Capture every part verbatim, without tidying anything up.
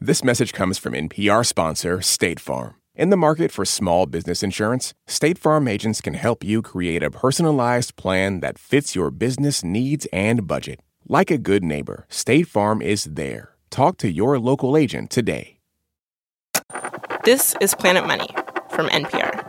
This message comes from N P R sponsor State Farm. In the market for small business insurance, State Farm agents can help you create a personalized plan that fits your business needs and budget. Like a good neighbor, State Farm is there. Talk to your local agent today. This is Planet Money from N P R.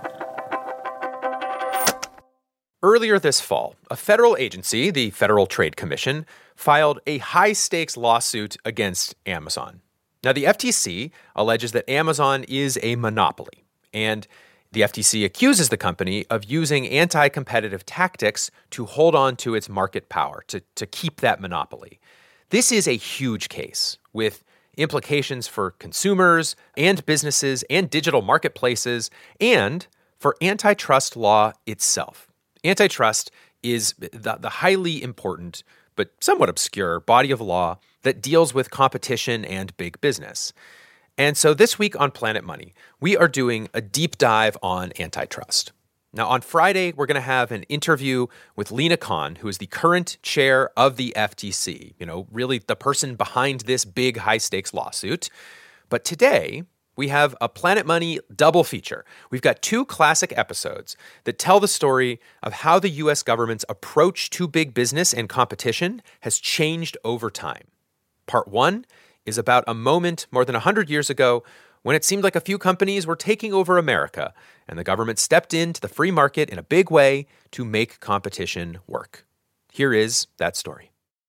Earlier this fall, a federal agency, the Federal Trade Commission, filed a high-stakes lawsuit against Amazon. Now, the F T C alleges that Amazon is a monopoly, and the F T C accuses the company of using anti-competitive tactics to hold on to its market power, to, to keep that monopoly. This is a huge case with implications for consumers and businesses and digital marketplaces and for antitrust law itself. Antitrust is the, the highly important but somewhat obscure body of law that deals with competition and big business. And so this week on Planet Money, we are doing a deep dive on antitrust. Now, on Friday, we're going to have an interview with Lina Khan, who is the current chair of the F T C, you know, really the person behind this big high-stakes lawsuit. But today, we have a Planet Money double feature. We've got two classic episodes that tell the story of how the U S government's approach to big business and competition has changed over time. Part one is about a moment more than one hundred years ago when it seemed like a few companies were taking over America, and the government stepped into the free market in a big way to make competition work. Here is that story.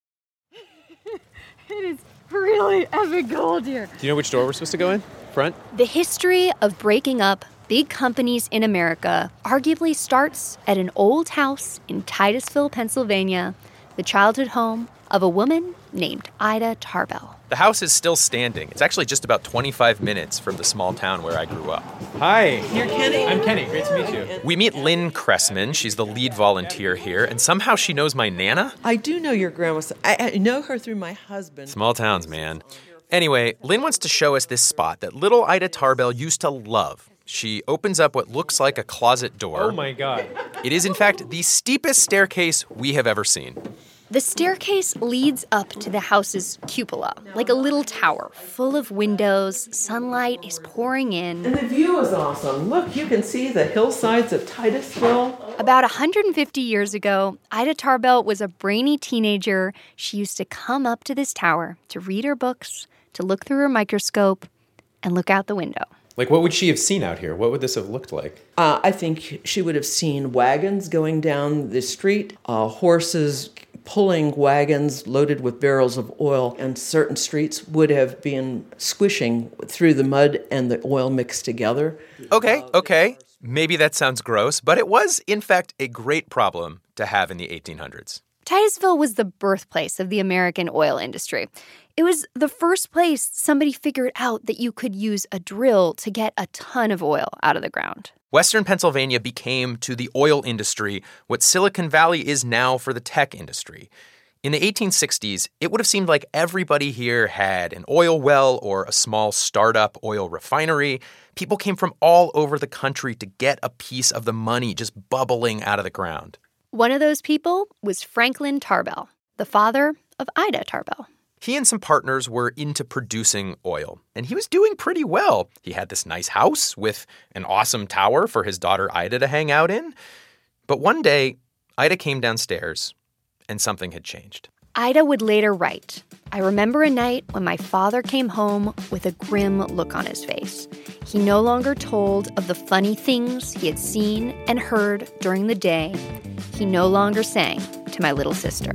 It is really epic gold here. Do you know which door we're supposed to go in? Front? The history of breaking up big companies in America arguably starts at an old house in Titusville, Pennsylvania, the childhood home of a woman named Ida Tarbell. The house is still standing. It's actually just about twenty-five minutes from the small town where I grew up. Hi. You're Kenny? I'm Kenny. Great to meet you. We meet Lynn Cressman. She's the lead volunteer here, and somehow she knows my Nana. I do know your grandma. I, I know her through my husband. Small towns, man. Anyway, Lynn wants to show us this spot that little Ida Tarbell used to love. She opens up what looks like a closet door. Oh, my God. It is, in fact, the steepest staircase we have ever seen. The staircase leads up to the house's cupola, like a little tower, full of windows. Sunlight is pouring in. And the view is awesome. Look, you can see the hillsides of Titusville. About one hundred fifty years ago, Ida Tarbell was a brainy teenager. She used to come up to this tower to read her books, to look through her microscope, and look out the window. Like, what would she have seen out here? What would this have looked like? Uh, I think she would have seen wagons going down the street, uh, horses pulling wagons loaded with barrels of oil, and certain streets would have been squishing through the mud and the oil mixed together. Okay, okay. Maybe that sounds gross, but it was, in fact, a great problem to have in the eighteen hundreds. Titusville was the birthplace of the American oil industry. It was the first place somebody figured out that you could use a drill to get a ton of oil out of the ground. Western Pennsylvania became to the oil industry what Silicon Valley is now for the tech industry. In the eighteen sixties, it would have seemed like everybody here had an oil well or a small startup oil refinery. People came from all over the country to get a piece of the money just bubbling out of the ground. One of those people was Franklin Tarbell, the father of Ida Tarbell. He and some partners were into producing oil, and he was doing pretty well. He had this nice house with an awesome tower for his daughter Ida to hang out in. But one day, Ida came downstairs, and something had changed. Ida would later write, "I remember a night when my father came home with a grim look on his face. He no longer told of the funny things he had seen and heard during the day. He no longer sang to my little sister."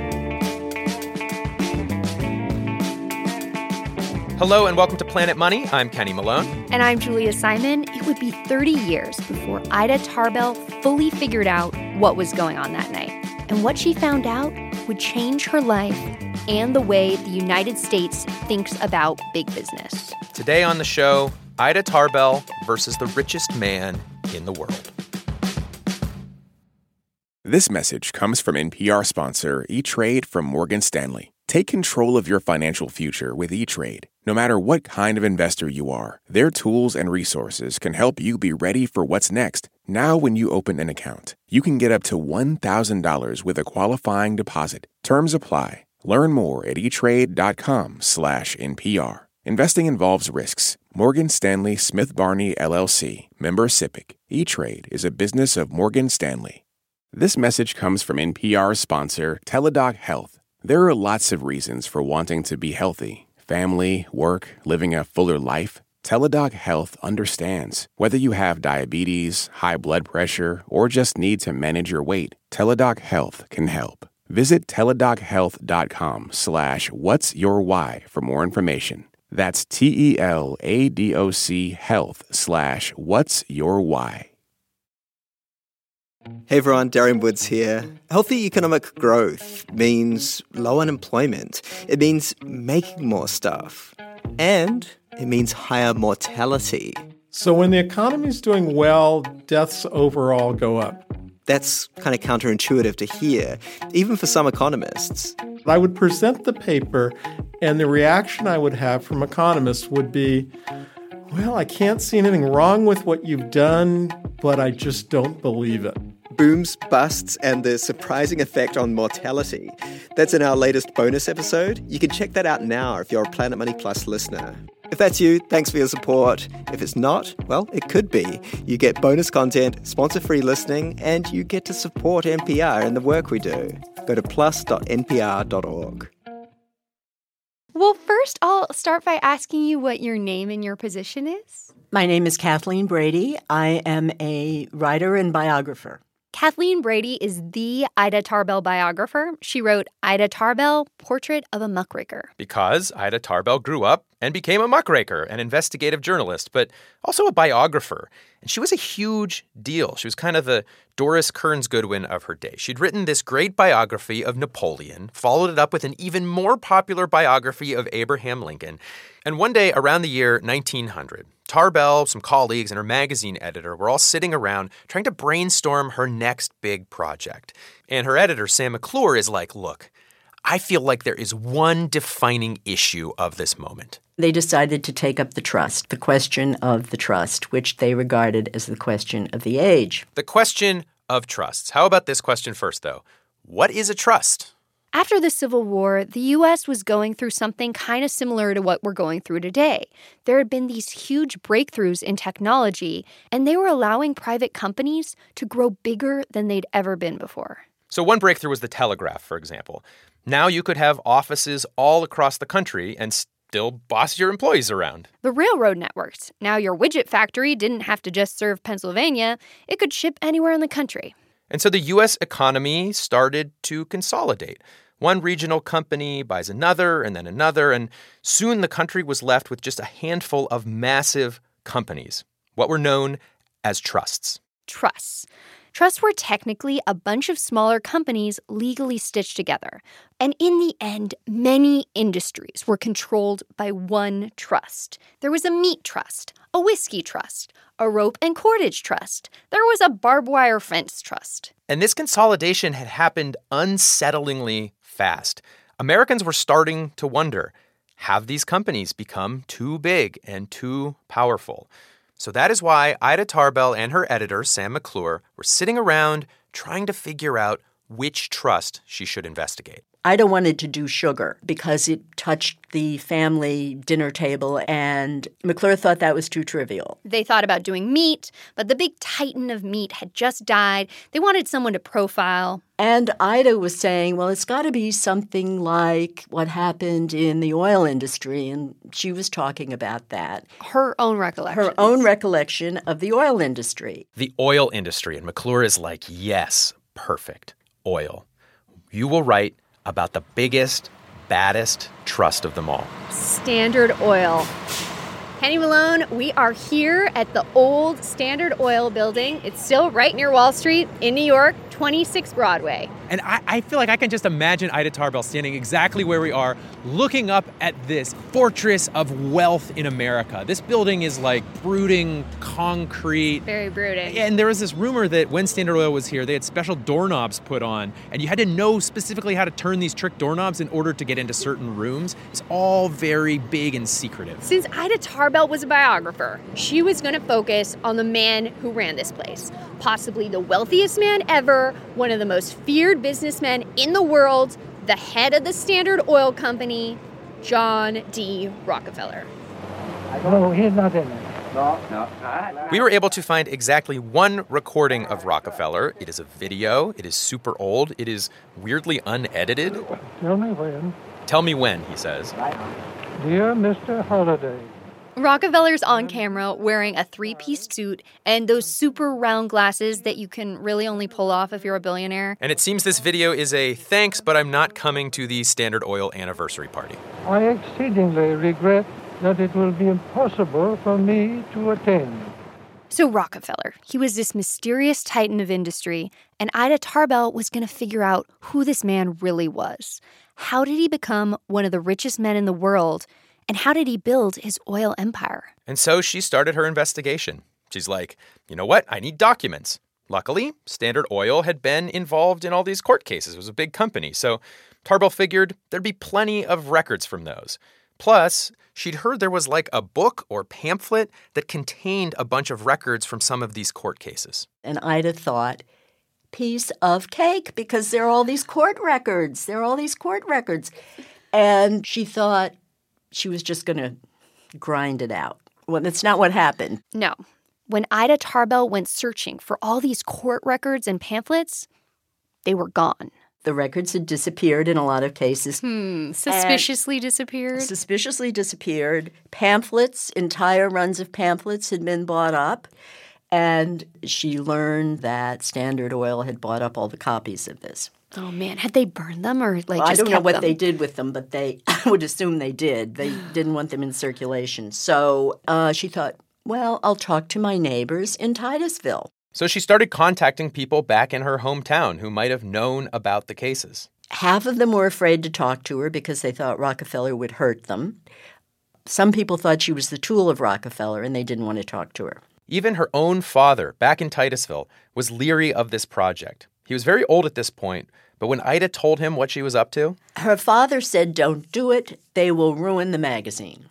Hello and welcome to Planet Money. I'm Kenny Malone. And I'm Julia Simon. It would be thirty years before Ida Tarbell fully figured out what was going on that night. And what she found out would change her life and the way the United States thinks about big business. Today on the show, Ida Tarbell versus the richest man in the world. This message comes from N P R sponsor E-Trade from Morgan Stanley. Take control of your financial future with E-Trade. No matter what kind of investor you are, their tools and resources can help you be ready for what's next. Now, when you open an account, you can get up to one thousand dollars with a qualifying deposit. Terms apply. Learn more at etrade.com slash NPR. Investing involves risks. Morgan Stanley Smith Barney, L L C, member SIPC. E-Trade is a business of Morgan Stanley. This message comes from N P R sponsor Teladoc Health. There are lots of reasons for wanting to be healthy. Family, work, living a fuller life. Teladoc Health understands. Whether you have diabetes, high blood pressure, or just need to manage your weight, Teladoc Health can help. Visit teladochealth.com slash what's your why for more information. That's T-E-L-A-D-O-C health slash what's your why. Hey everyone, Darian Woods here. Healthy economic growth means low unemployment. It means making more stuff. And it means higher mortality. So when the economy's doing well, deaths overall go up. That's kind of counterintuitive to hear, even for some economists. I would present the paper, and the reaction I would have from economists would be, well, I can't see anything wrong with what you've done, but I just don't believe it. Booms, busts, and the surprising effect on mortality. That's in our latest bonus episode. You can check that out now if you're a Planet Money Plus listener. If that's you, thanks for your support. If it's not, well, it could be. You get bonus content, sponsor-free listening, and you get to support N P R and the work we do. Go to plus dot n p r dot org. Well, first, I'll start by asking you what your name and your position is. My name is Kathleen Brady. I am a writer and biographer. Kathleen Brady is the Ida Tarbell biographer. She wrote Ida Tarbell, Portrait of a Muckraker. Because Ida Tarbell grew up and became a muckraker, an investigative journalist, but also a biographer. And she was a huge deal. She was kind of the Doris Kearns Goodwin of her day. She'd written this great biography of Napoleon, followed it up with an even more popular biography of Abraham Lincoln. And one day around the year nineteen hundred, Tarbell, some colleagues, and her magazine editor were all sitting around trying to brainstorm her next big project. And her editor, Sam McClure, is like, look, I feel like there is one defining issue of this moment. They decided to take up the trust, the question of the trust, which they regarded as the question of the age. The question of trusts. How about this question first, though? What is a trust? After the Civil War, the U S was going through something kind of similar to what we're going through today. There had been these huge breakthroughs in technology, and they were allowing private companies to grow bigger than they'd ever been before. So one breakthrough was the telegraph, for example. Now you could have offices all across the country and still boss your employees around. The railroad networks. Now your widget factory didn't have to just serve Pennsylvania. It could ship anywhere in the country. And so the U S economy started to consolidate. One regional company buys another and then another, and soon the country was left with just a handful of massive companies, what were known as trusts. Trusts. Trusts were technically a bunch of smaller companies legally stitched together. And in the end, many industries were controlled by one trust. There was a meat trust, a whiskey trust, a rope and cordage trust. There was a barbed wire fence trust. And this consolidation had happened unsettlingly fast. Americans were starting to wonder, have these companies become too big and too powerful? So that is why Ida Tarbell and her editor, Sam McClure, were sitting around trying to figure out which trust she should investigate. Ida wanted to do sugar because it touched the family dinner table, and McClure thought that was too trivial. They thought about doing meat, but the big titan of meat had just died. They wanted someone to profile. And Ida was saying, well, it's got to be something like what happened in the oil industry, and she was talking about that. Her own recollection. Her own recollection of the oil industry. The oil industry, and McClure is like, yes, perfect, oil. You will write about the biggest, baddest trust of them all. Standard Oil. Kenny Malone, we are here at the old Standard Oil building. It's still right near Wall Street in New York, twenty-six Broadway. And I, I feel like I can just imagine Ida Tarbell standing exactly where we are, looking up at this fortress of wealth in America. This building is like brooding concrete. Very brooding. And there was this rumor that when Standard Oil was here, they had special doorknobs put on, and you had to know specifically how to turn these trick doorknobs in order to get into certain rooms. It's all very big and secretive. Since Ida Tarbell was a biographer, she was going to focus on the man who ran this place. Possibly the wealthiest man ever, one of the most feared businessmen in the world, the head of the Standard Oil Company, John D. Rockefeller. No, he's not in it. No, no. We were able to find exactly one recording of Rockefeller. It is a video. It is super old. It is weirdly unedited. Tell me when. Tell me when, he says. Dear Mister Holliday. Rockefeller's on camera wearing a three-piece suit and those super round glasses that you can really only pull off if you're a billionaire. And it seems this video is a thanks, but I'm not coming to the Standard Oil anniversary party. I exceedingly regret that it will be impossible for me to attend. So Rockefeller, he was this mysterious titan of industry, and Ida Tarbell was going to figure out who this man really was. How did he become one of the richest men in the world? And how did he build his oil empire? And so she started her investigation. She's like, you know what? I need documents. Luckily, Standard Oil had been involved in all these court cases. It was a big company. So Tarbell figured there'd be plenty of records from those. Plus, she'd heard there was like a book or pamphlet that contained a bunch of records from some of these court cases. And Ida thought, piece of cake, because there are all these court records. There are all these court records. And she thought she was just going to grind it out. Well, that's not what happened. No. When Ida Tarbell went searching for all these court records and pamphlets, they were gone. The records had disappeared in a lot of cases. Hmm. Suspiciously disappeared? Suspiciously disappeared. Pamphlets, entire runs of pamphlets had been bought up. And she learned that Standard Oil had bought up all the copies of this. Oh, man. Had they burned them or like well, just I don't kept know what them? they did with them, but they I would assume they did. They didn't want them in circulation. So uh, she thought, well, I'll talk to my neighbors in Titusville. So she started contacting people back in her hometown who might have known about the cases. Half of them were afraid to talk to her because they thought Rockefeller would hurt them. Some people thought she was the tool of Rockefeller and they didn't want to talk to her. Even her own father, back in Titusville, was leery of this project. He was very old at this point, but when Ida told him what she was up to... Her father said, don't do it. They will ruin the magazine.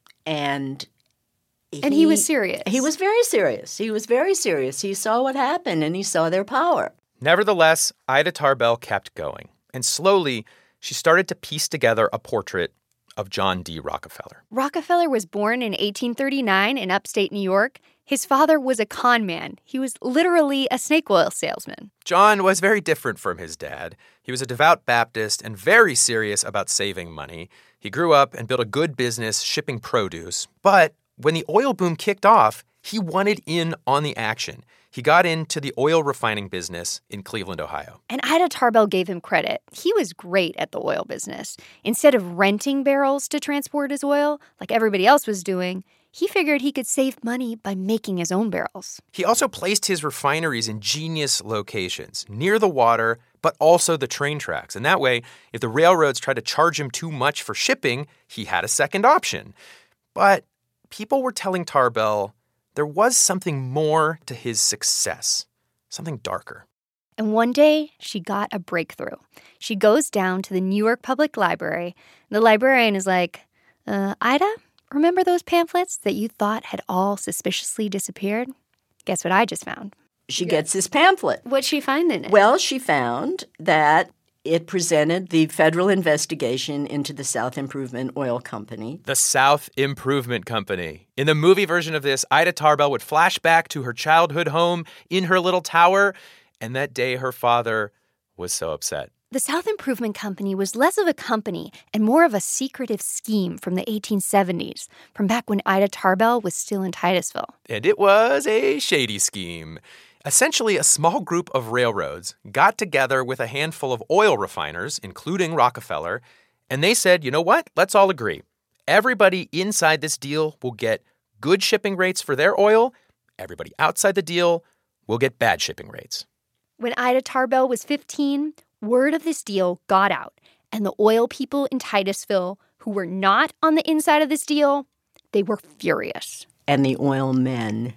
And... He, and he was serious. He was very serious. He was very serious. He saw what happened, and he saw their power. Nevertheless, Ida Tarbell kept going. And slowly, she started to piece together a portrait of John D. Rockefeller. Rockefeller was born in eighteen thirty-nine in upstate New York. His father was a con man. He was literally a snake oil salesman. John was very different from his dad. He was a devout Baptist and very serious about saving money. He grew up and built a good business shipping produce. But when the oil boom kicked off, he wanted in on the action. He got into the oil refining business in Cleveland, Ohio. And Ida Tarbell gave him credit. He was great at the oil business. Instead of renting barrels to transport his oil, like everybody else was doing, he figured he could save money by making his own barrels. He also placed his refineries in genius locations, near the water, but also the train tracks. And that way, if the railroads tried to charge him too much for shipping, he had a second option. But people were telling Tarbell there was something more to his success, something darker. And one day, she got a breakthrough. She goes down to the New York Public Library. The librarian is like, uh, Ida, remember those pamphlets that you thought had all suspiciously disappeared? Guess what I just found? She gets this pamphlet. What'd she find in it? Well, she found that it presented the federal investigation into the South Improvement Oil Company. The South Improvement Company. In the movie version of this, Ida Tarbell would flash back to her childhood home in her little tower, and that day her father was so upset. The South Improvement Company was less of a company and more of a secretive scheme from the eighteen seventies, from back when Ida Tarbell was still in Titusville. And it was a shady scheme. Essentially, a small group of railroads got together with a handful of oil refiners, including Rockefeller, and they said, you know what? Let's all agree. Everybody inside this deal will get good shipping rates for their oil. Everybody outside the deal will get bad shipping rates. When Ida Tarbell was fifteen, word of this deal got out, and the oil people in Titusville who were not on the inside of this deal, they were furious. And the oil men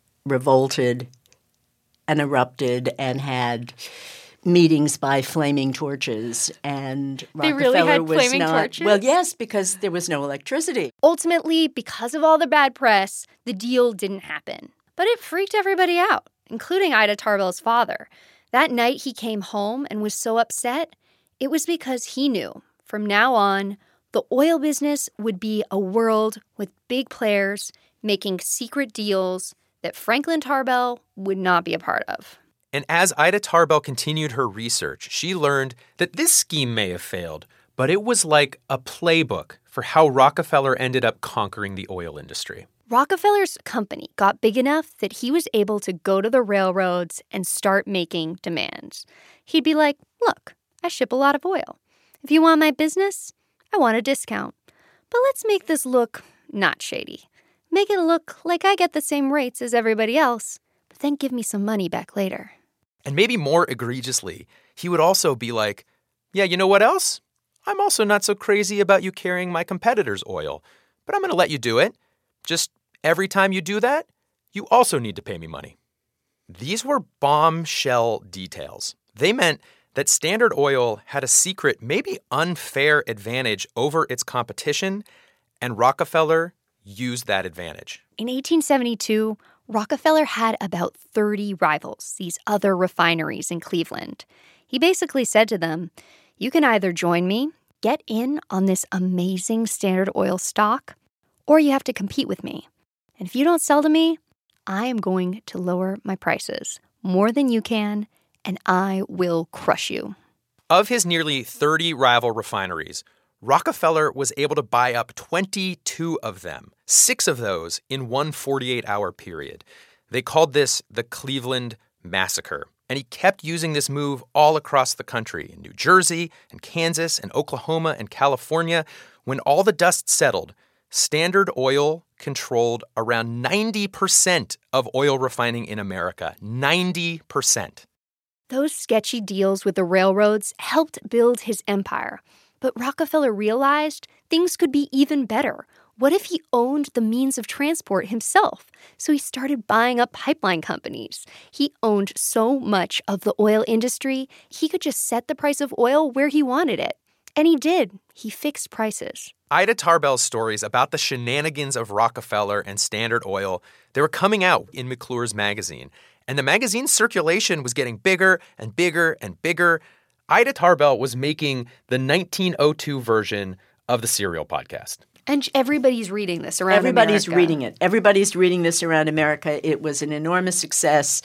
revolted and erupted and had meetings by flaming torches. And They Rockefeller really had was flaming not, torches? Well, yes, because there was no electricity. Ultimately, because of all the bad press, the deal didn't happen. But it freaked everybody out, including Ida Tarbell's father. That night he came home and was so upset, it was because he knew, from now on, The oil business would be a world with big players making secret deals that Franklin Tarbell would not be a part of. And as Ida Tarbell continued her research, she learned that this scheme may have failed, but it was like a playbook for how Rockefeller ended up conquering the oil industry. Rockefeller's company got big enough that he was able to go to the railroads and start making demands. He'd be like, look, I ship a lot of oil. If you want my business, I want a discount. But let's make this look not shady. Make it look like I get the same rates as everybody else, but then give me some money back later. And maybe more egregiously, he would also be like, yeah, you know what else? I'm also not so crazy about you carrying my competitor's oil, but I'm going to let you do it. Just every time you do that, you also need to pay me money. These were bombshell details. They meant that Standard Oil had a secret, maybe unfair advantage over its competition, and Rockefeller used that advantage. In eighteen seventy-two, Rockefeller had about thirty rivals, these other refineries in Cleveland. He basically said to them, you can either join me, get in on this amazing Standard Oil stock, or you have to compete with me. And if you don't sell to me, I am going to lower my prices more than you can, and I will crush you. Of his nearly thirty rival refineries, Rockefeller was able to buy up twenty-two of them, six of those in one forty-eight hour period. They called this the Cleveland Massacre. And he kept using this move all across the country, in New Jersey and Kansas and Oklahoma and California. When all the dust settled, Standard Oil controlled around ninety percent of oil refining in America. ninety percent. Those sketchy deals with the railroads helped build his empire. But Rockefeller realized things could be even better. What if he owned the means of transport himself? So he started buying up pipeline companies. He owned so much of the oil industry, he could just set the price of oil where he wanted it. And he did. He fixed prices. Ida Tarbell's stories about the shenanigans of Rockefeller and Standard Oil, they were coming out in McClure's magazine. And the magazine's circulation was getting bigger and bigger and bigger. Ida Tarbell was making the nineteen oh two version of the Serial podcast. And everybody's reading this around Everybody's America. reading it. Everybody's reading this around America. It was an enormous success.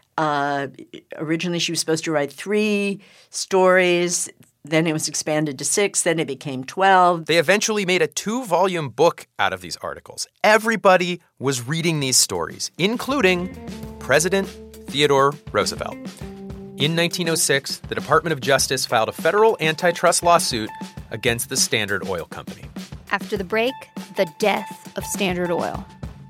Uh, originally, she was supposed to write three stories. Then it was expanded to six. Then it became twelve. They eventually made a two-volume book out of these articles. Everybody was reading these stories, including President Theodore Roosevelt. In nineteen oh six, the Department of Justice filed a federal antitrust lawsuit against the Standard Oil Company. After the break, the death of Standard Oil.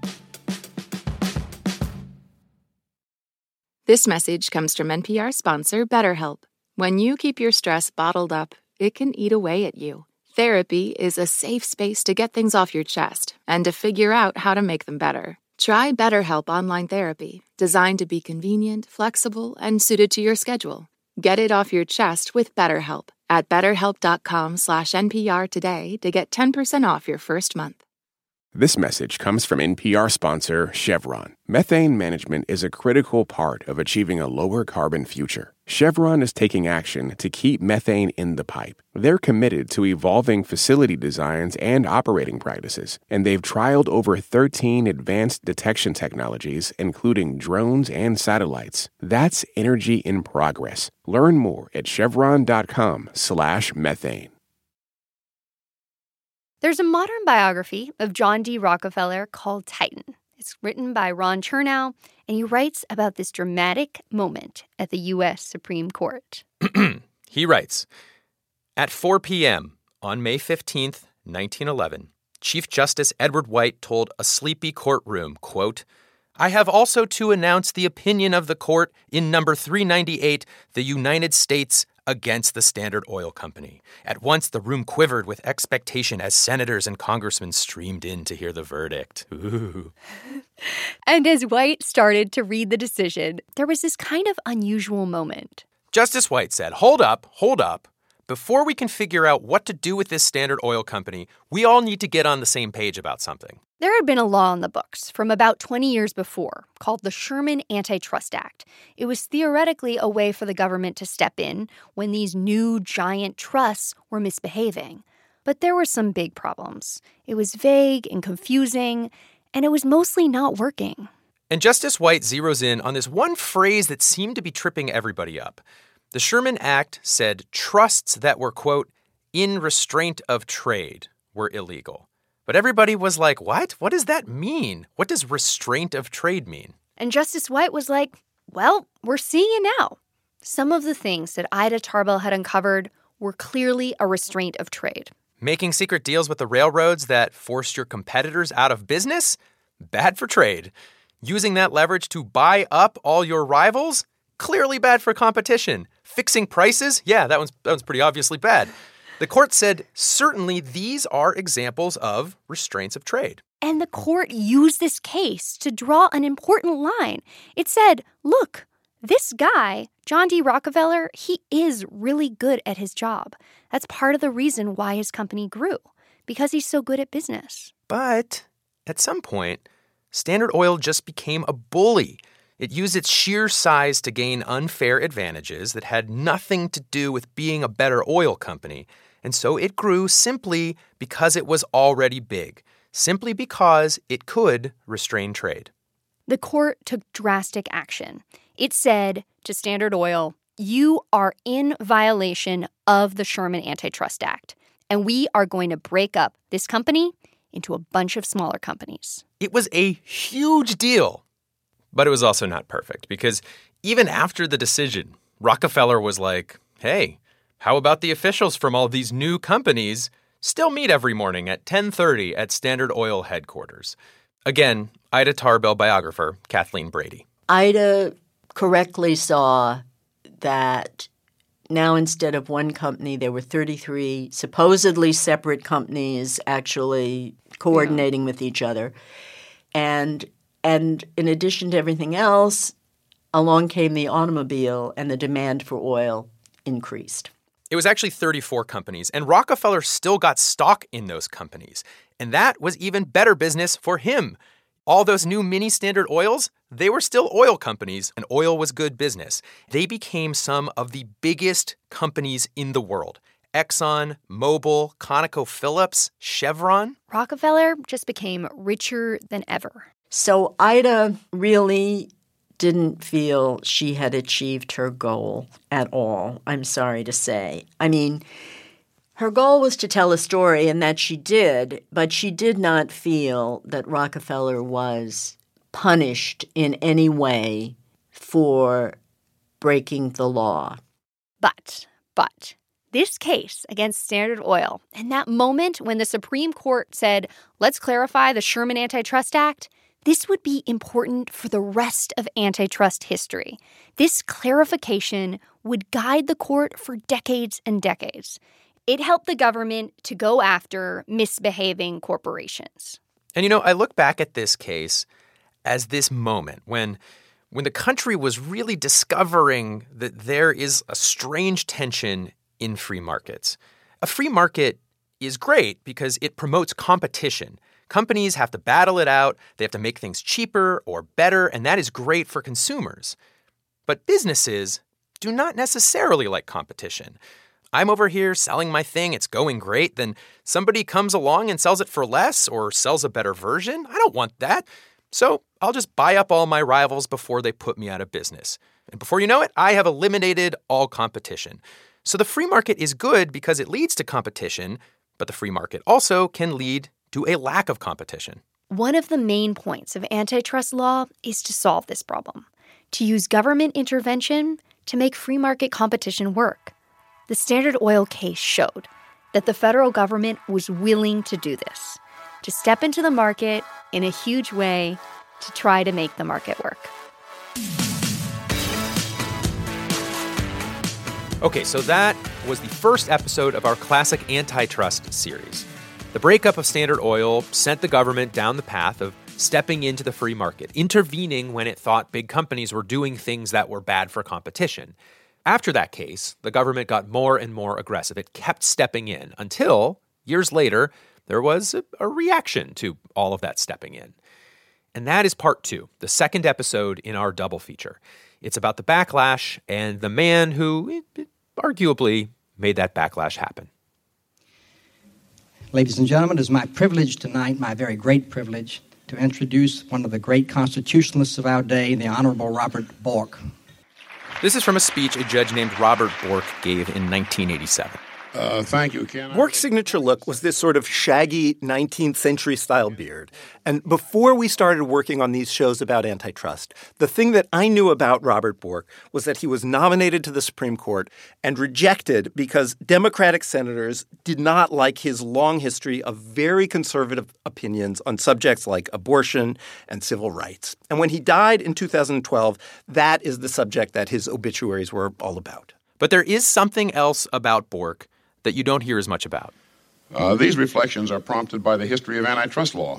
This message comes from N P R sponsor BetterHelp. When you keep your stress bottled up, it can eat away at you. Therapy is a safe space to get things off your chest and to figure out how to make them better. Try BetterHelp Online Therapy, designed to be convenient, flexible, and suited to your schedule. Get it off your chest with BetterHelp at betterhelp.com slash NPR today to get ten percent off your first month. This message comes from N P R sponsor Chevron. Methane management is a critical part of achieving a lower carbon future. Chevron is taking action to keep methane in the pipe. They're committed to evolving facility designs and operating practices, and they've trialed over thirteen advanced detection technologies, including drones and satellites. That's energy in progress. Learn more at chevron.com slash methane. There's a modern biography of John D. Rockefeller called Titan. It's written by Ron Chernow, and he writes about this dramatic moment at the U S Supreme Court. He writes, at four p.m. on May fifteenth, nineteen eleven, Chief Justice Edward White told a sleepy courtroom, quote, I have also to announce the opinion of the court in number three ninety-eight, the United States against the Standard Oil Company. At once, the room quivered with expectation as senators and congressmen streamed in to hear the verdict. Ooh. And as White started to read the decision, there was this kind of unusual moment. Justice White said, hold up, hold up. Before we can figure out what to do with this Standard Oil Company, we all need to get on the same page about something. There had been a law in the books from about twenty years before called the Sherman Antitrust Act. It was theoretically a way for the government to step in when these new giant trusts were misbehaving. But there were some big problems. It was vague and confusing, and it was mostly not working. And Justice White zeroes in on this one phrase that seemed to be tripping everybody up. The Sherman Act said trusts that were, quote, in restraint of trade were illegal. But everybody was like, what? What does that mean? What does restraint of trade mean? And Justice White was like, well, we're seeing it now. Some of the things that Ida Tarbell had uncovered were clearly a restraint of trade. Making secret deals with the railroads that forced your competitors out of business? Bad for trade. Using that leverage to buy up all your rivals? Clearly bad for competition. Fixing prices? Yeah, that one's, that one's pretty obviously bad. The court said certainly these are examples of restraints of trade. And the court used this case to draw an important line. It said, look, this guy, John D. Rockefeller, he is really good at his job. That's part of the reason why his company grew, because he's so good at business. But at some point, Standard Oil just became a bully. It used its sheer size to gain unfair advantages that had nothing to do with being a better oil company. And so it grew simply because it was already big, simply because it could restrain trade. The court took drastic action. It said to Standard Oil, you are in violation of the Sherman Antitrust Act, and we are going to break up this company into a bunch of smaller companies. It was a huge deal, but it was also not perfect because even after the decision, Rockefeller was like, hey, how about the officials from all these new companies still meet every morning at ten thirty at Standard Oil headquarters? Again, Ida Tarbell biographer Kathleen Brady. Ida correctly saw that now instead of one company, there were thirty-three supposedly separate companies actually coordinating yeah. with each other. And and in addition to everything else, along came the automobile and the demand for oil increased. It was actually thirty-four companies, and Rockefeller still got stock in those companies. And that was even better business for him. All those new mini Standard Oils, they were still oil companies, and oil was good business. They became some of the biggest companies in the world. Exxon, Mobil, ConocoPhillips, Chevron. Rockefeller just became richer than ever. So Ida really didn't feel she had achieved her goal at all, I'm sorry to say. I mean, her goal was to tell a story, and that she did, but she did not feel that Rockefeller was punished in any way for breaking the law. But, but, this case against Standard Oil and that moment when the Supreme Court said, let's clarify the Sherman Antitrust Act, this would be important for the rest of antitrust history. This clarification would guide the court for decades and decades. It helped the government to go after misbehaving corporations. And, you know, I look back at this case as this moment when, when the country was really discovering that there is a strange tension in free markets. A free market is great because it promotes competition. Companies have to battle it out. They have to make things cheaper or better, and that is great for consumers. But businesses do not necessarily like competition. I'm over here selling my thing, it's going great, then somebody comes along and sells it for less or sells a better version. I don't want that. So I'll just buy up all my rivals before they put me out of business. And before you know it, I have eliminated all competition. So the free market is good because it leads to competition, but the free market also can lead to a lack of competition. One of the main points of antitrust law is to solve this problem, to use government intervention to make free market competition work. The Standard Oil case showed that the federal government was willing to do this, to step into the market in a huge way to try to make the market work. Okay, so that was the first episode of our classic antitrust series. The breakup of Standard Oil sent the government down the path of stepping into the free market, intervening when it thought big companies were doing things that were bad for competition. After that case, the government got more and more aggressive. It kept stepping in until, years later, there was a, a reaction to all of that stepping in. And that is part two, the second episode in our double feature. It's about the backlash and the man who arguably made that backlash happen. Ladies and gentlemen, it is my privilege tonight, my very great privilege, to introduce one of the great constitutionalists of our day, the Honorable Robert Bork. This is from a speech a judge named Robert Bork gave in nineteen eighty-seven. Uh, thank you, Ken. Bork's signature look was this sort of shaggy nineteenth century style beard. And before we started working on these shows about antitrust, the thing that I knew about Robert Bork was that he was nominated to the Supreme Court and rejected because Democratic senators did not like his long history of very conservative opinions on subjects like abortion and civil rights. And when he died in two thousand twelve, that is the subject that his obituaries were all about. But there is something else about Bork that you don't hear as much about. Uh, these reflections are prompted by the history of antitrust law.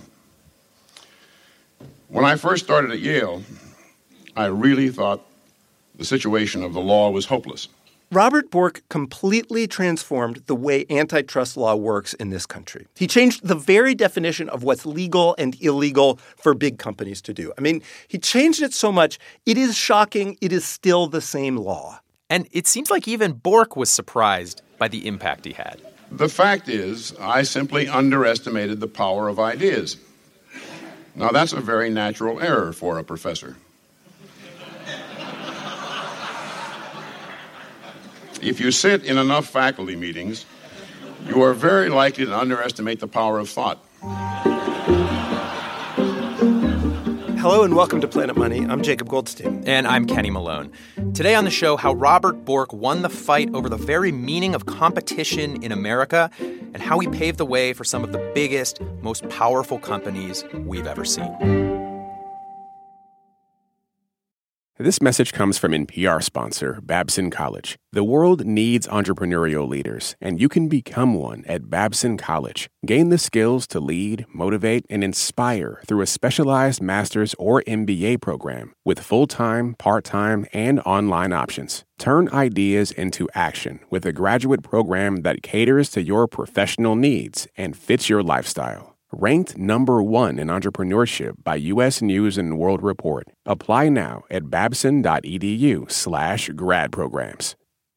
When I first started at Yale, I really thought the situation of the law was hopeless. Robert Bork completely transformed the way antitrust law works in this country. He changed the very definition of what's legal and illegal for big companies to do. I mean, he changed it so much, it is shocking it is still the same law. And it seems like even Bork was surprised by the impact he had. The fact is, I simply underestimated the power of ideas. Now, that's a very natural error for a professor. If you sit in enough faculty meetings, you are very likely to underestimate the power of thought. Hello and welcome to Planet Money. I'm Jacob Goldstein. And I'm Kenny Malone. Today on the show, how Robert Bork won the fight over the very meaning of competition in America and how he paved the way for some of the biggest, most powerful companies we've ever seen. This message comes from N P R sponsor Babson College. The world needs entrepreneurial leaders, and you can become one at Babson College. Gain the skills to lead, motivate, and inspire through a specialized master's or M B A program with full-time, part-time, and online options. Turn ideas into action with a graduate program that caters to your professional needs and fits your lifestyle. Ranked number one in entrepreneurship by U S News and World Report. Apply now at babson.edu slash grad programs.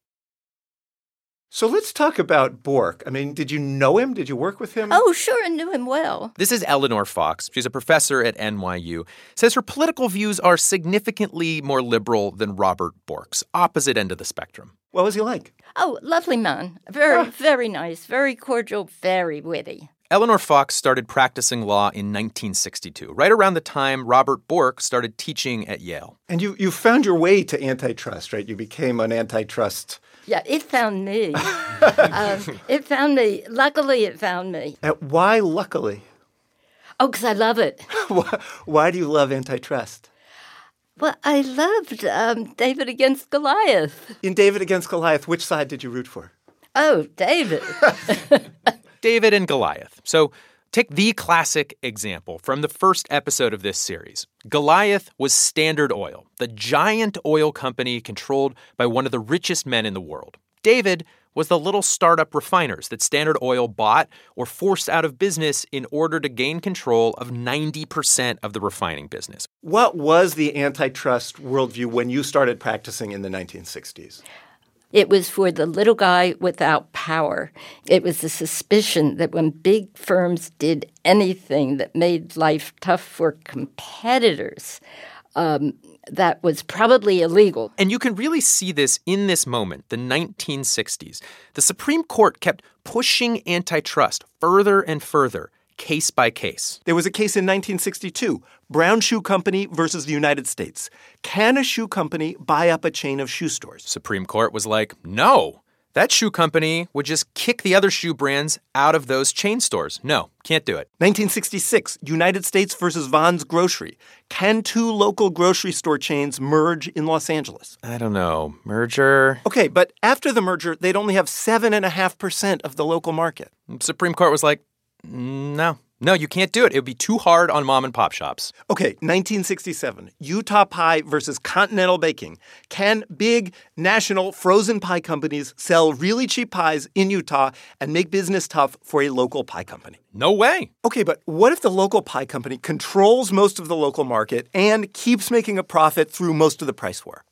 So let's talk about Bork. I mean, did you know him? Did you work with him? Oh, sure, I knew him well. This is Eleanor Fox. She's a professor at N Y U. Says her political views are significantly more liberal than Robert Bork's, opposite end of the spectrum. What was he like? Oh, lovely man. Very, ah. very nice, very cordial, very witty. Eleanor Fox started practicing law in nineteen sixty-two, right around the time Robert Bork started teaching at Yale. And you, you found your way to antitrust, right? You became an antitrust... Yeah, it found me. um, it found me. Luckily, it found me. Uh, why luckily? Oh, because I love it. why, why do you love antitrust? Well, I loved um, David against Goliath. In David against Goliath, which side did you root for? Oh, David. David and Goliath. So take the classic example from the first episode of this series. Goliath was Standard Oil, the giant oil company controlled by one of the richest men in the world. David was the little startup refiners that Standard Oil bought or forced out of business in order to gain control of ninety percent of the refining business. What was the antitrust worldview when you started practicing in the nineteen sixties? It was for the little guy without power. It was the suspicion that when big firms did anything that made life tough for competitors, um, that was probably illegal. And you can really see this in this moment, the nineteen sixties. The Supreme Court kept pushing antitrust further and further, case by case. There was a case in nineteen sixty-two, Brown Shoe Company versus the United States. Can a shoe company buy up a chain of shoe stores? Supreme Court was like, no. That shoe company would just kick the other shoe brands out of those chain stores. No, can't do it. nineteen sixty-six, United States versus Vons Grocery. Can two local grocery store chains merge in Los Angeles? I don't know. Merger? Okay, but after the merger, they'd only have seven point five percent of the local market. Supreme Court was like, no. No, you can't do it. It would be too hard on mom and pop shops. Okay, nineteen sixty-seven, Utah Pie versus Continental Baking. Can big national frozen pie companies sell really cheap pies in Utah and make business tough for a local pie company? No way. Okay, but what if the local pie company controls most of the local market and keeps making a profit through most of the price war?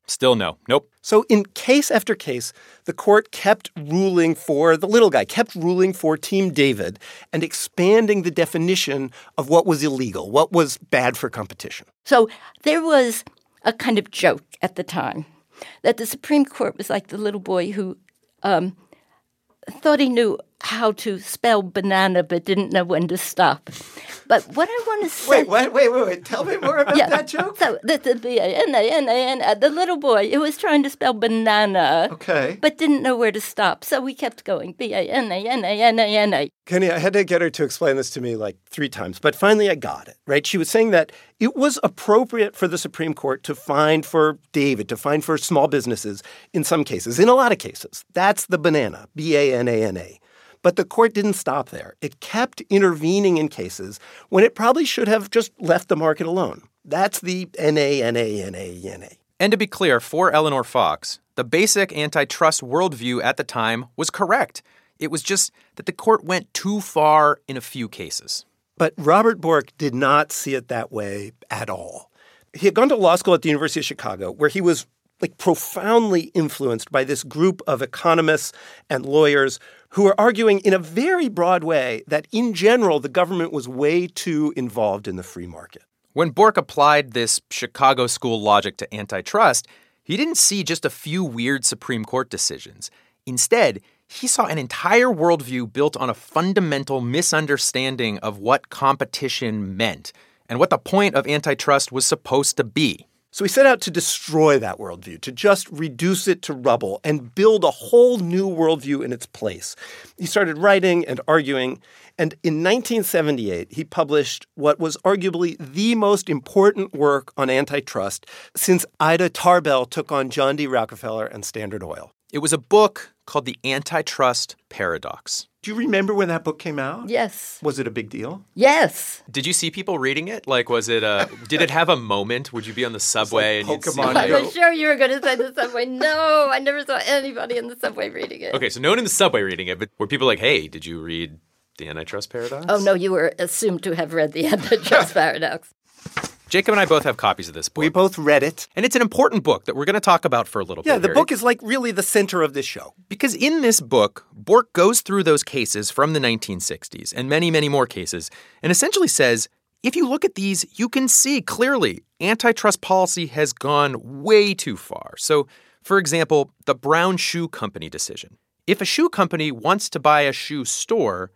Still no. Nope. So in case after case, the court kept ruling for the little guy, kept ruling for Team David and expanding the definition of what was illegal, what was bad for competition. So there was a kind of joke at the time that the Supreme Court was like the little boy who um, thought he knew how to spell banana but didn't know when to stop. But what I want to say... Wait, wait, wait, wait, wait. Tell me more about yeah, that joke. So the, the, B A N A N A N, the little boy who was trying to spell banana okay. but didn't know where to stop. So we kept going, B A N A N A N A N A. Kenny, I had to get her to explain this to me like three times, but finally I got it, right? She was saying that it was appropriate for the Supreme Court to fine for David, to fine for small businesses in some cases, in a lot of cases. That's the banana, B A N A N A. But the court didn't stop there. It kept intervening in cases when it probably should have just left the market alone. That's the N A N A N A N A. And to be clear, for Eleanor Fox, the basic antitrust worldview at the time was correct. It was just that the court went too far in a few cases. But Robert Bork did not see it that way at all. He had gone to law school at the University of Chicago, where he was like profoundly influenced by this group of economists and lawyers who were arguing in a very broad way that in general the government was way too involved in the free market. When Bork applied this Chicago school logic to antitrust, he didn't see just a few weird Supreme Court decisions. Instead, he saw an entire worldview built on a fundamental misunderstanding of what competition meant and what the point of antitrust was supposed to be. So he set out to destroy that worldview, to just reduce it to rubble and build a whole new worldview in its place. He started writing and arguing, and in nineteen seventy-eight, he published what was arguably the most important work on antitrust since Ida Tarbell took on John D. Rockefeller and Standard Oil. It was a book called The Antitrust Paradox. Do you remember when that book came out? Yes. Was it a big deal? Yes. Did you see people reading it? Like, was it a, did it have a moment? Would you be on the subway like and you'd see Pokemon like, I was sure you were going to say the subway. No, I never saw anybody in the subway reading it. Okay, so no one in the subway reading it, but were people like, hey, did you read The Antitrust Paradox? Oh, no, you were assumed to have read The Antitrust Paradox. Jacob and I both have copies of this book. We both read it. And it's an important book that we're going to talk about for a little yeah, bit. Yeah, the Harry. book is like really the center of this show. Because in this book, Bork goes through those cases from the nineteen sixties and many, many more cases and essentially says, if you look at these, you can see clearly antitrust policy has gone way too far. So, for example, the Brown Shoe Company decision. If a shoe company wants to buy a shoe store,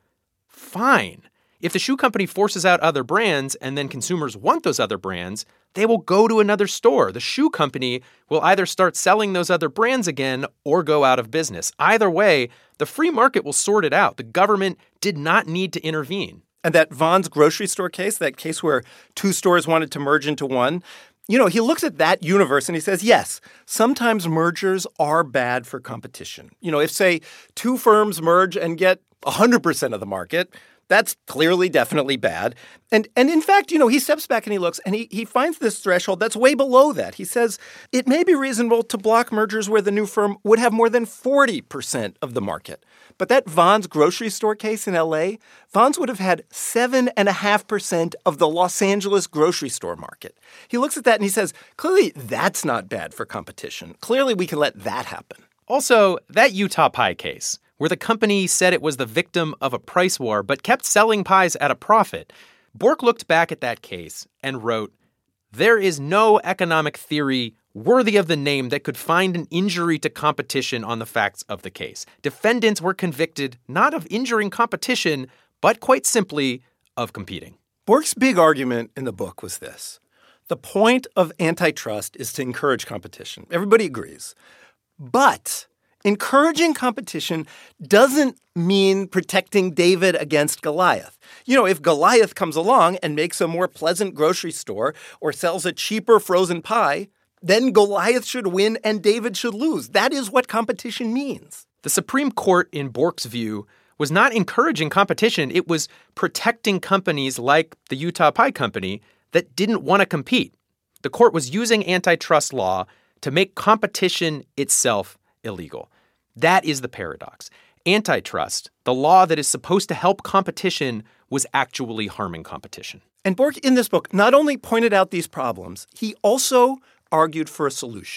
fine. If the shoe company forces out other brands and then consumers want those other brands, they will go to another store. The shoe company will either start selling those other brands again or go out of business. Either way, the free market will sort it out. The government did not need to intervene. And that Vons grocery store case, that case where two stores wanted to merge into one, you know, he looks at that universe and he says, yes, sometimes mergers are bad for competition. You know, if, say, two firms merge and get one hundred percent of the market, that's clearly, definitely bad. And and in fact, you know, he steps back and he looks and he, he finds this threshold that's way below that. He says it may be reasonable to block mergers where the new firm would have more than forty percent of the market. But that Vons grocery store case in L A, Vons would have had seven point five percent of the Los Angeles grocery store market. He looks at that and he says, clearly, that's not bad for competition. Clearly, we can let that happen. Also, that Utah pie case, where the company said it was the victim of a price war but kept selling pies at a profit, Bork looked back at that case and wrote, there is no economic theory worthy of the name that could find an injury to competition on the facts of the case. Defendants were convicted not of injuring competition, but quite simply of competing. Bork's big argument in the book was this. The point of antitrust is to encourage competition. Everybody agrees. But encouraging competition doesn't mean protecting David against Goliath. You know, if Goliath comes along and makes a more pleasant grocery store or sells a cheaper frozen pie, then Goliath should win and David should lose. That is what competition means. The Supreme Court, in Bork's view, was not encouraging competition. It was protecting companies like the Utah Pie Company that didn't want to compete. The court was using antitrust law to make competition itself illegal. That is the paradox. Antitrust, the law that is supposed to help competition, was actually harming competition. And Bork, in this book, not only pointed out these problems, he also argued for a solution.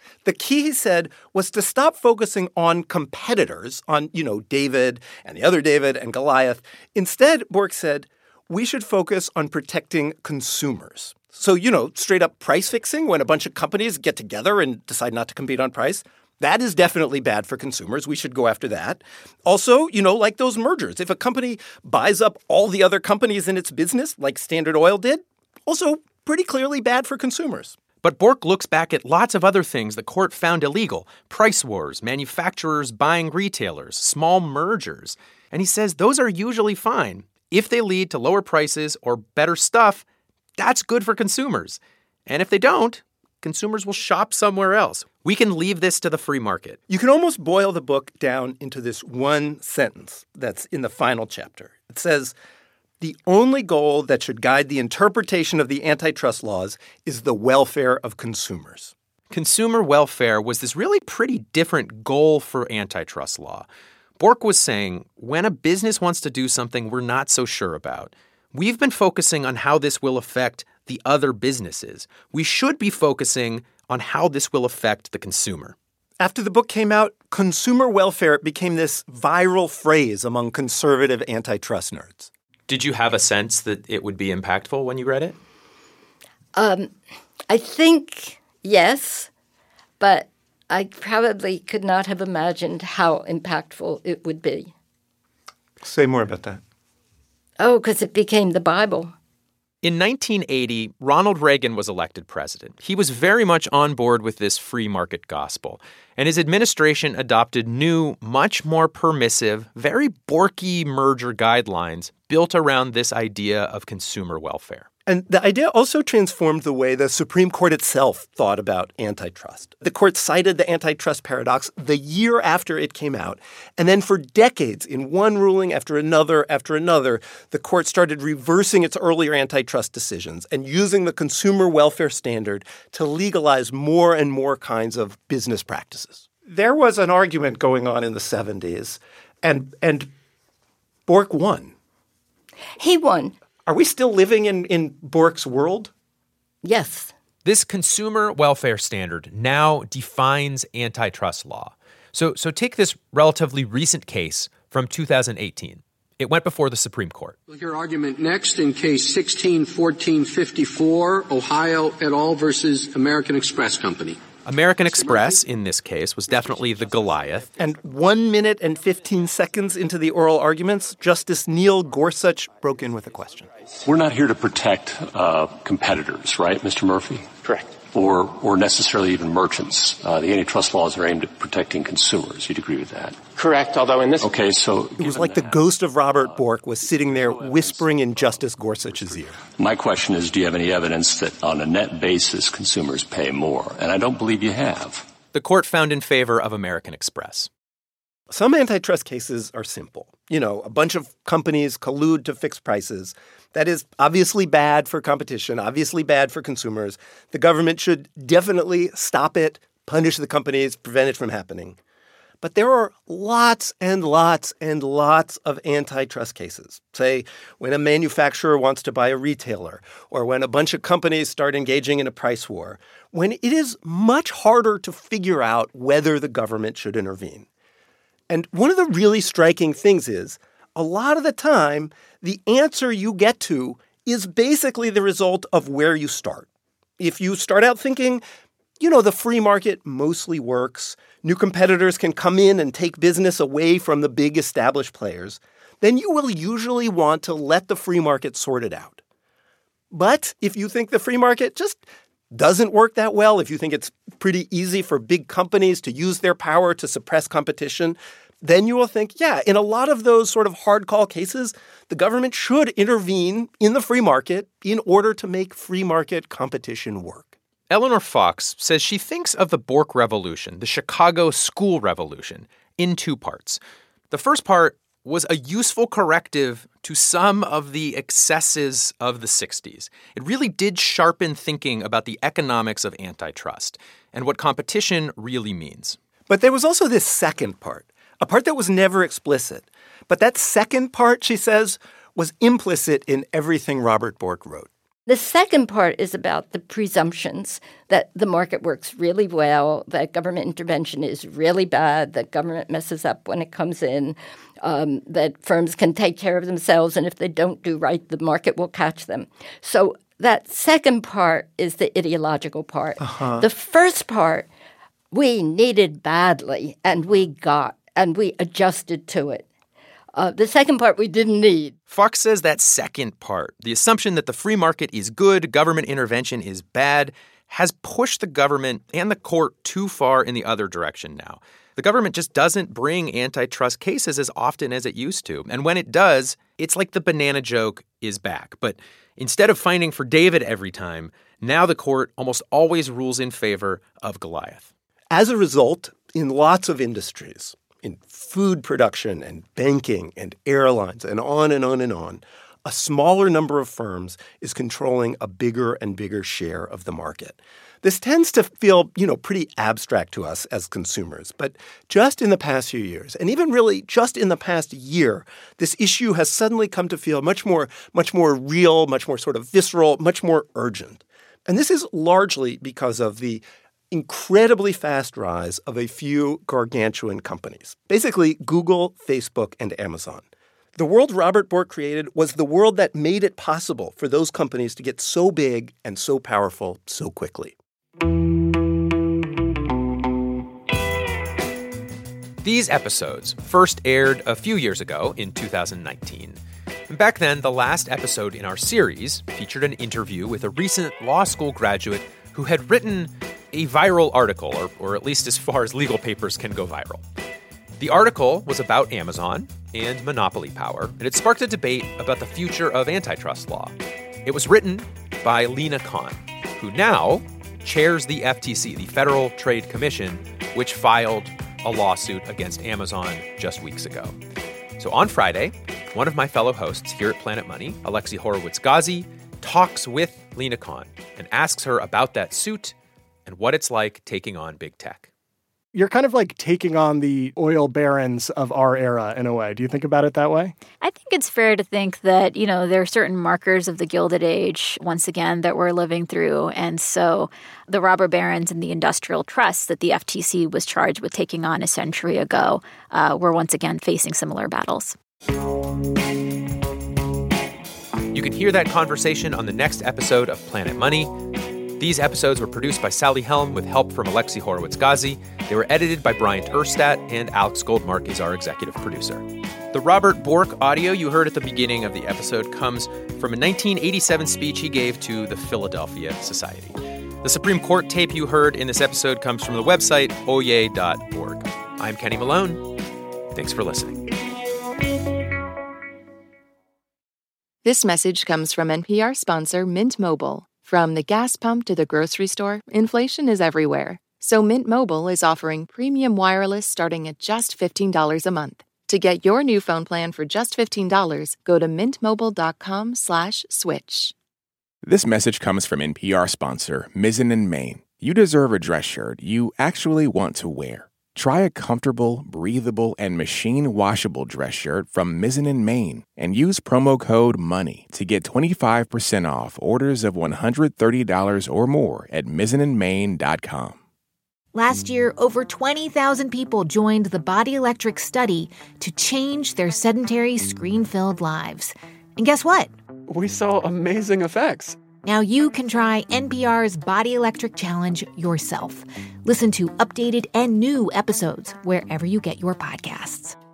The key, he said, was to stop focusing on competitors, on, you know, David and the other David and Goliath. Instead, Bork said, we should focus on protecting consumers. So, you know, straight up price fixing when a bunch of companies get together and decide not to compete on price. That is definitely bad for consumers. We should go after that. Also, you know, like those mergers. If a company buys up all the other companies in its business, like Standard Oil did, also pretty clearly bad for consumers. But Bork looks back at lots of other things the court found illegal: price wars, manufacturers buying retailers, small mergers. And he says those are usually fine. If they lead to lower prices or better stuff, that's good for consumers. And if they don't, consumers will shop somewhere else. We can leave this to the free market. You can almost boil the book down into this one sentence that's in the final chapter. It says, the only goal that should guide the interpretation of the antitrust laws is the welfare of consumers. Consumer welfare was this really pretty different goal for antitrust law. Bork was saying, when a business wants to do something we're not so sure about, we've been focusing on how this will affect the other businesses. We should be focusing on how this will affect the consumer. After the book came out, consumer welfare became this viral phrase among conservative antitrust nerds. Did you have a sense that it would be impactful when you read it? Um, I think yes, but I probably could not have imagined how impactful it would be. Say more about that. Oh, because it became the Bible. In nineteen eighty, Ronald Reagan was elected president. He was very much on board with this free market gospel, and his administration adopted new, much more permissive, very Borky merger guidelines built around this idea of consumer welfare. And the idea also transformed the way the Supreme Court itself thought about antitrust. The court cited the antitrust paradox the year after it came out. And then for decades, in one ruling after another after another, the court started reversing its earlier antitrust decisions and using the consumer welfare standard to legalize more and more kinds of business practices. There was an argument going on in the seventies, and, and Bork won. He won. Are we still living in, in Bork's world? Yes. This consumer welfare standard now defines antitrust law. So, so take this relatively recent case from two thousand eighteen. It went before the Supreme Court. We'll hear argument next in case sixteen fourteen fifty-four, Ohio et al. Versus American Express Company. American Express, in this case, was definitely the Goliath. And one minute and fifteen seconds into the oral arguments, Justice Neil Gorsuch broke in with a question. We're not here to protect uh, competitors, right, Mister Murphy? Correct. Or or necessarily even merchants. Uh, the antitrust laws are aimed at protecting consumers. You'd agree with that? Correct, although in this... Okay, so... It was like the ghost of Robert Bork was sitting there whispering in Justice Gorsuch's ear. My question is, do you have any evidence that on a net basis consumers pay more? And I don't believe you have. The court found in favor of American Express. Some antitrust cases are simple. You know, a bunch of companies collude to fix prices. That is obviously bad for competition, obviously bad for consumers. The government should definitely stop it, punish the companies, prevent it from happening. But there are lots and lots and lots of antitrust cases. Say, when a manufacturer wants to buy a retailer, or when a bunch of companies start engaging in a price war, when it is much harder to figure out whether the government should intervene. And one of the really striking things is, a lot of the time, the answer you get to is basically the result of where you start. If you start out thinking, you know, the free market mostly works, new competitors can come in and take business away from the big established players, then you will usually want to let the free market sort it out. But if you think the free market just doesn't work that well, if you think it's pretty easy for big companies to use their power to suppress competition, then you will think, yeah, in a lot of those sort of hard call cases, the government should intervene in the free market in order to make free market competition work. Eleanor Fox says she thinks of the Bork Revolution, the Chicago School Revolution, in two parts. The first part was a useful corrective to some of the excesses of the sixties. It really did sharpen thinking about the economics of antitrust and what competition really means. But there was also this second part, a part that was never explicit. But that second part, she says, was implicit in everything Robert Bork wrote. The second part is about the presumptions that the market works really well, that government intervention is really bad, that government messes up when it comes in, um, that firms can take care of themselves, and if they don't do right, the market will catch them. So that second part is the ideological part. Uh-huh. The first part we needed badly, and we got, and we adjusted to it. Uh, the second part we didn't need. Fox says that second part, the assumption that the free market is good, government intervention is bad, has pushed the government and the court too far in the other direction now. The government just doesn't bring antitrust cases as often as it used to. And when it does, it's like the banana joke is back. But instead of fighting for David every time, now the court almost always rules in favor of Goliath. As a result, in lots of industries, in food production and banking and airlines and on and on and on, a smaller number of firms is controlling a bigger and bigger share of the market. This tends to feel, you know, pretty abstract to us as consumers. But just in the past few years, and even really just in the past year, this issue has suddenly come to feel much more, much more real, much more sort of visceral, much more urgent. And this is largely because of the incredibly fast rise of a few gargantuan companies, basically Google, Facebook, and Amazon. The world Robert Bork created was the world that made it possible for those companies to get so big and so powerful so quickly. These episodes first aired a few years ago in two thousand nineteen. And back then, the last episode in our series featured an interview with a recent law school graduate who had written a viral article, or, or at least as far as legal papers can go viral. The article was about Amazon and monopoly power, and it sparked a debate about the future of antitrust law. It was written by Lina Khan, who now chairs the F T C, the Federal Trade Commission, which filed a lawsuit against Amazon just weeks ago. So on Friday, one of my fellow hosts here at Planet Money, Alexi Horowitz-Ghazi, talks with Lina Khan and asks her about that suit and what it's like taking on big tech. You're kind of like taking on the oil barons of our era in a way. Do you think about it that way? I think it's fair to think that, you know, there are certain markers of the Gilded Age, once again, that we're living through. And so the robber barons and the industrial trusts that the F T C was charged with taking on a century ago uh, were once again facing similar battles. You can hear that conversation on the next episode of Planet Money. These episodes were produced by Sally Helm with help from Alexi Horowitz-Ghazi. They were edited by Bryant Erstadt, and Alex Goldmark is our executive producer. The Robert Bork audio you heard at the beginning of the episode comes from a nineteen eighty-seven speech he gave to the Philadelphia Society. The Supreme Court tape you heard in this episode comes from the website oye dot org. I'm Kenny Malone. Thanks for listening. This message comes from N P R sponsor Mint Mobile. From the gas pump to the grocery store, inflation is everywhere. So Mint Mobile is offering premium wireless starting at just fifteen dollars a month. To get your new phone plan for just fifteen dollars, go to mintmobile.com slash switch. This message comes from N P R sponsor Mizzen and Main. You deserve a dress shirt you actually want to wear. Try a comfortable, breathable, and machine-washable dress shirt from Mizzen and Main and use promo code MONEY to get twenty-five percent off orders of one hundred thirty dollars or more at mizzen and main dot com. Last year, over twenty thousand people joined the Body Electric study to change their sedentary, screen-filled lives. And guess what? We saw amazing effects. Now you can try N P R's Body Electric Challenge yourself. Listen to updated and new episodes wherever you get your podcasts.